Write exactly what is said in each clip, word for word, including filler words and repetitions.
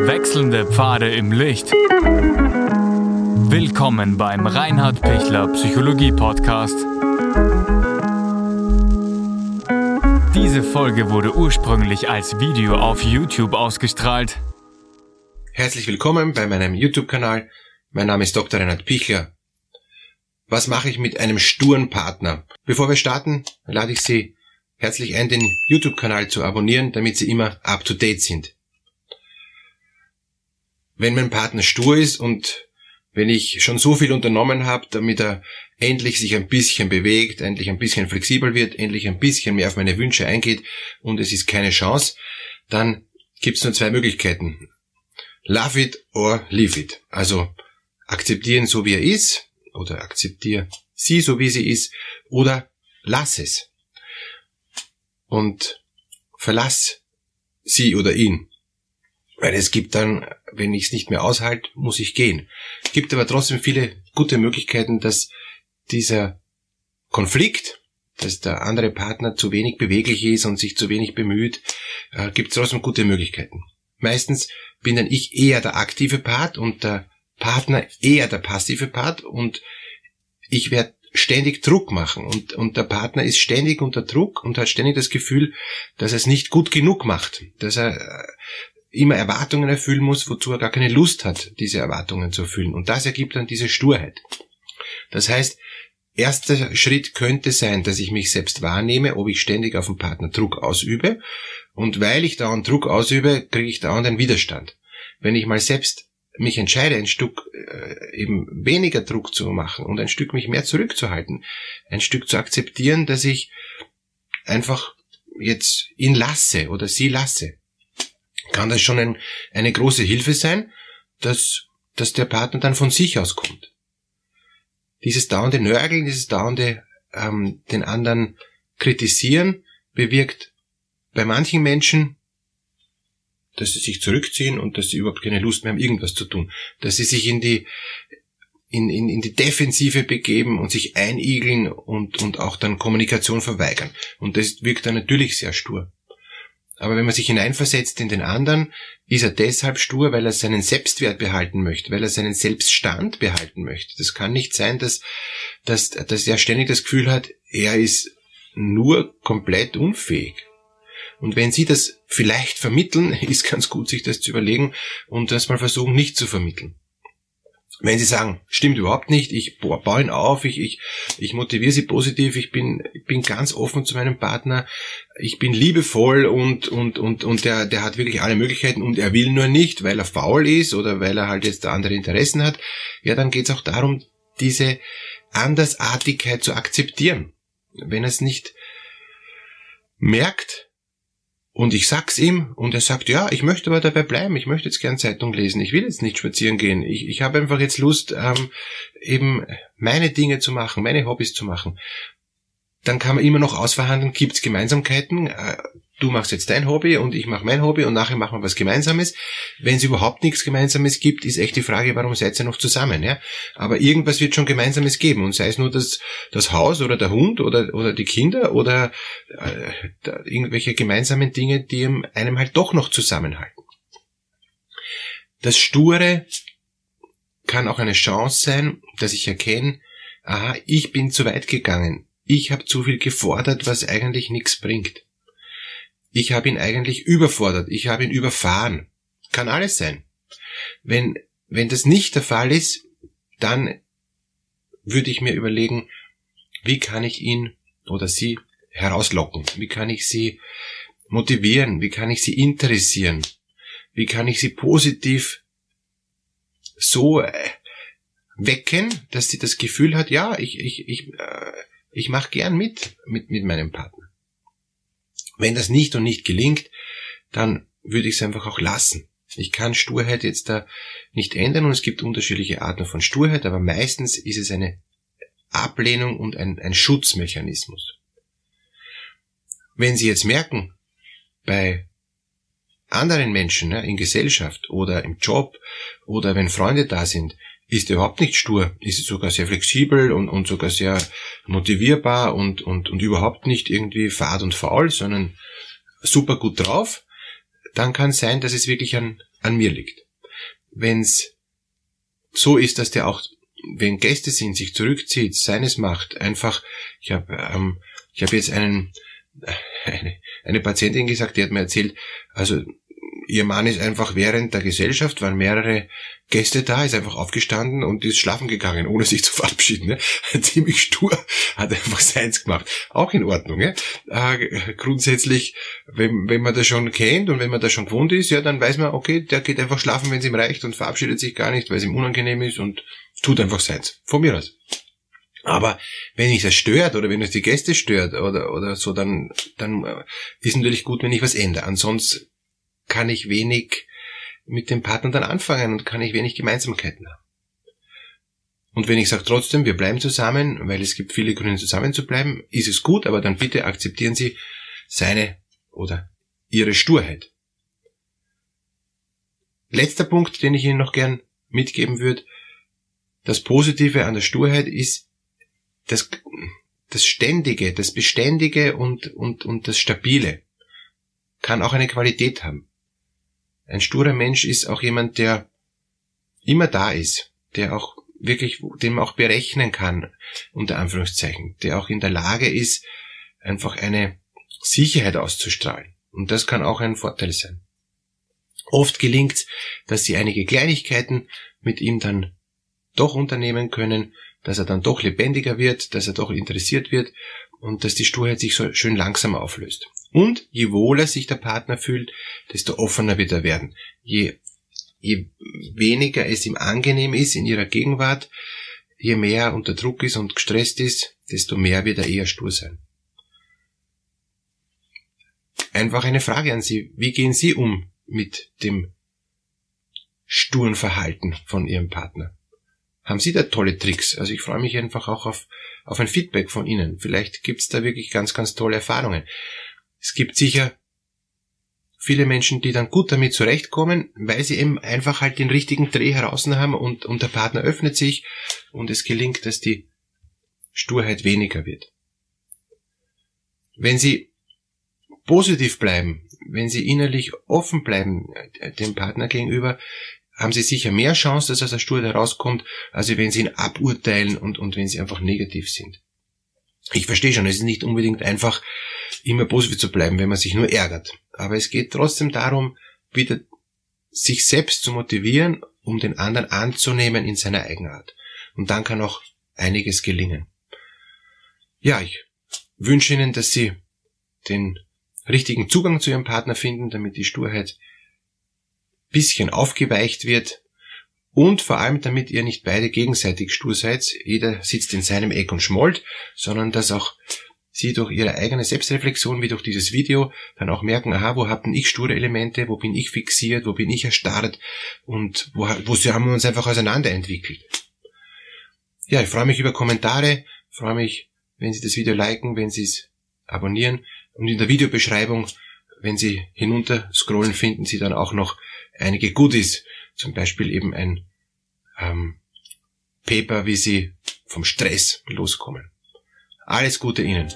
Wechselnde Pfade im Licht. Willkommen beim Reinhard Pichler Psychologie Podcast. Diese Folge wurde ursprünglich als Video auf YouTube ausgestrahlt. Herzlich willkommen bei meinem YouTube-Kanal. Mein Name ist Doktor Reinhard Pichler. Was mache ich mit einem sturen Partner? Bevor wir starten, lade ich Sie herzlich ein, den YouTube-Kanal zu abonnieren, damit Sie immer up-to-date sind. Wenn mein Partner stur ist und wenn ich schon so viel unternommen habe, damit er endlich sich ein bisschen bewegt, endlich ein bisschen flexibel wird, endlich ein bisschen mehr auf meine Wünsche eingeht und es ist keine Chance, dann gibt es nur zwei Möglichkeiten. Love it or leave it. Also akzeptieren, so wie er ist, oder akzeptiere sie, so wie sie ist, oder lass es. Und verlass sie oder ihn. Weil es gibt dann, wenn ich es nicht mehr aushalte, muss ich gehen. Es gibt aber trotzdem viele gute Möglichkeiten, dass dieser Konflikt, dass der andere Partner zu wenig beweglich ist und sich zu wenig bemüht, äh, gibt es trotzdem gute Möglichkeiten. Meistens bin dann ich eher der aktive Part und der Partner eher der passive Part und ich werde ständig Druck machen und, und der Partner ist ständig unter Druck und hat ständig das Gefühl, dass er es nicht gut genug macht, dass er äh, immer Erwartungen erfüllen muss, wozu er gar keine Lust hat, diese Erwartungen zu erfüllen. Und das ergibt dann diese Sturheit. Das heißt, erster Schritt könnte sein, dass ich mich selbst wahrnehme, ob ich ständig auf den Partner Druck ausübe. Und weil ich dauernd Druck ausübe, kriege ich dauernd einen Widerstand. Wenn ich mal selbst mich entscheide, ein Stück äh, eben weniger Druck zu machen und ein Stück mich mehr zurückzuhalten, ein Stück zu akzeptieren, dass ich einfach jetzt ihn lasse oder sie lasse, kann das schon ein, eine große Hilfe sein, dass, dass der Partner dann von sich aus kommt. Dieses dauernde Nörgeln, dieses dauernde ähm, den anderen kritisieren, bewirkt bei manchen Menschen, dass sie sich zurückziehen und dass sie überhaupt keine Lust mehr haben, irgendwas zu tun. Dass sie sich in die in, in, in die Defensive begeben und sich einigeln und, und auch dann Kommunikation verweigern. Und das wirkt dann natürlich sehr stur. Aber wenn man sich hineinversetzt in den anderen, ist er deshalb stur, weil er seinen Selbstwert behalten möchte, weil er seinen Selbststand behalten möchte. Das kann nicht sein, dass, dass, dass er ständig das Gefühl hat, er ist nur komplett unfähig. Und wenn Sie das vielleicht vermitteln, ist ganz gut, sich das zu überlegen und das mal versuchen, nicht zu vermitteln. Wenn Sie sagen, stimmt überhaupt nicht, ich baue ihn auf, ich, ich, ich motiviere Sie positiv, ich bin, ich bin ganz offen zu meinem Partner, ich bin liebevoll und, und, und, und der, der hat wirklich alle Möglichkeiten und er will nur nicht, weil er faul ist oder weil er halt jetzt andere Interessen hat, ja, dann geht es auch darum, diese Andersartigkeit zu akzeptieren. Wenn er es nicht merkt, und ich sag's ihm, und er sagt, ja, ich möchte aber dabei bleiben, ich möchte jetzt gern Zeitung lesen, ich will jetzt nicht spazieren gehen, ich, ich habe einfach jetzt Lust, ähm, eben meine Dinge zu machen, meine Hobbys zu machen. Dann kann man immer noch ausverhandeln, gibt's Gemeinsamkeiten, äh, du machst jetzt dein Hobby und ich mache mein Hobby und nachher machen wir was Gemeinsames. Wenn es überhaupt nichts Gemeinsames gibt, ist echt die Frage, warum seid ihr noch zusammen? Ja? Aber irgendwas wird schon Gemeinsames geben und sei es nur das, das Haus oder der Hund oder, oder die Kinder oder äh, da, irgendwelche gemeinsamen Dinge, die einem halt doch noch zusammenhalten. Das Sture kann auch eine Chance sein, dass ich erkenne, aha, ich bin zu weit gegangen. Ich habe zu viel gefordert, was eigentlich nichts bringt. Ich habe ihn eigentlich überfordert, ich habe ihn überfahren. Kann alles sein. Wenn, wenn das nicht der Fall ist, dann würde ich mir überlegen, wie kann ich ihn oder sie herauslocken? Wie kann ich sie motivieren? Wie kann ich sie interessieren? Wie kann ich sie positiv so wecken, dass sie das Gefühl hat, ja, ich, ich, ich, äh, ich mache gern mit, mit, mit meinem Partner. Wenn das nicht und nicht gelingt, dann würde ich es einfach auch lassen. Ich kann Sturheit jetzt da nicht ändern und es gibt unterschiedliche Arten von Sturheit, aber meistens ist es eine Ablehnung und ein, ein Schutzmechanismus. Wenn Sie jetzt merken, bei anderen Menschen, ne, in Gesellschaft oder im Job oder wenn Freunde da sind, ist er überhaupt nicht stur, ist sogar sehr flexibel und, und sogar sehr motivierbar und, und, und überhaupt nicht irgendwie fad und faul, sondern super gut drauf, dann kann es sein, dass es wirklich an an mir liegt. Wenn's so ist, dass der auch, wenn Gäste sind, sich zurückzieht, seines macht, einfach, ich habe ähm, ich habe jetzt einen eine, eine Patientin gesagt, die hat mir erzählt, also ihr Mann ist einfach während der Gesellschaft, waren mehrere Gäste da, ist einfach aufgestanden und ist schlafen gegangen, ohne sich zu verabschieden. Ne? Ziemlich stur, hat einfach seins gemacht. Auch in Ordnung. Ne? Äh, grundsätzlich, wenn, wenn man das schon kennt und wenn man das schon gewohnt ist, ja, dann weiß man, okay, der geht einfach schlafen, wenn es ihm reicht und verabschiedet sich gar nicht, weil es ihm unangenehm ist und tut einfach seins. Von mir aus. Aber wenn mich das stört oder wenn es die Gäste stört oder oder so, dann dann ist natürlich gut, wenn ich was ändere. Ansonsten kann ich wenig mit dem Partner dann anfangen und kann ich wenig Gemeinsamkeiten haben. Und wenn ich sage trotzdem, wir bleiben zusammen, weil es gibt viele Gründe zusammen zu bleiben, ist es gut, aber dann bitte akzeptieren Sie seine oder Ihre Sturheit. Letzter Punkt, den ich Ihnen noch gern mitgeben würde: Das Positive an der Sturheit ist das, das Ständige, das Beständige und, und, und das Stabile kann auch eine Qualität haben. Ein sturer Mensch ist auch jemand, der immer da ist, der auch wirklich, den man auch berechnen kann, unter Anführungszeichen, der auch in der Lage ist, einfach eine Sicherheit auszustrahlen. Und das kann auch ein Vorteil sein. Oft gelingt es, dass Sie einige Kleinigkeiten mit ihm dann doch unternehmen können, dass er dann doch lebendiger wird, dass er doch interessiert wird und dass die Sturheit sich so schön langsam auflöst. Und je wohler sich der Partner fühlt, desto offener wird er werden. Je, je weniger es ihm angenehm ist in ihrer Gegenwart, je mehr er unter Druck ist und gestresst ist, desto mehr wird er eher stur sein. Einfach eine Frage an Sie: Wie gehen Sie um mit dem sturen Verhalten von Ihrem Partner? Haben Sie da tolle Tricks? Also ich freue mich einfach auch auf, auf ein Feedback von Ihnen. Vielleicht gibt's da wirklich ganz, ganz tolle Erfahrungen. Es gibt sicher viele Menschen, die dann gut damit zurechtkommen, weil sie eben einfach halt den richtigen Dreh heraus haben und, und der Partner öffnet sich und es gelingt, dass die Sturheit weniger wird. Wenn Sie positiv bleiben, wenn Sie innerlich offen bleiben dem Partner gegenüber, haben Sie sicher mehr Chance, dass aus der Sturheit herauskommt, als wenn Sie ihn aburteilen und, und wenn Sie einfach negativ sind. Ich verstehe schon, es ist nicht unbedingt einfach, immer positiv zu bleiben, wenn man sich nur ärgert. Aber es geht trotzdem darum, wieder sich selbst zu motivieren, um den anderen anzunehmen in seiner Eigenart. Und dann kann auch einiges gelingen. Ja, ich wünsche Ihnen, dass Sie den richtigen Zugang zu Ihrem Partner finden, damit die Sturheit bisschen aufgeweicht wird und vor allem, damit ihr nicht beide gegenseitig stur seid, jeder sitzt in seinem Eck und schmollt, sondern dass auch Sie durch Ihre eigene Selbstreflexion, wie durch dieses Video, dann auch merken, aha, wo hatten ich sture Elemente, wo bin ich fixiert, wo bin ich erstarrt und wo, wo haben wir uns einfach auseinanderentwickelt. Ja, ich freue mich über Kommentare, freue mich, wenn Sie das Video liken, wenn Sie es abonnieren und in der Videobeschreibung, wenn Sie hinunter scrollen, finden Sie dann auch noch einige Goodies, zum Beispiel eben ein ähm, Paper, wie Sie vom Stress loskommen. Alles Gute Ihnen.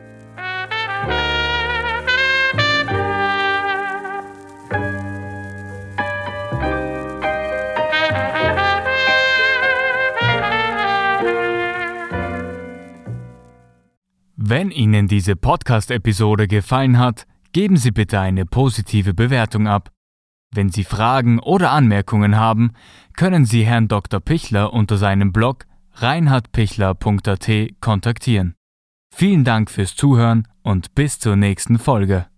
Wenn Ihnen diese Podcast-Episode gefallen hat, geben Sie bitte eine positive Bewertung ab. Wenn Sie Fragen oder Anmerkungen haben, können Sie Herrn Doktor Pichler unter seinem Blog reinhard pichler punkt a t kontaktieren. Vielen Dank fürs Zuhören und bis zur nächsten Folge.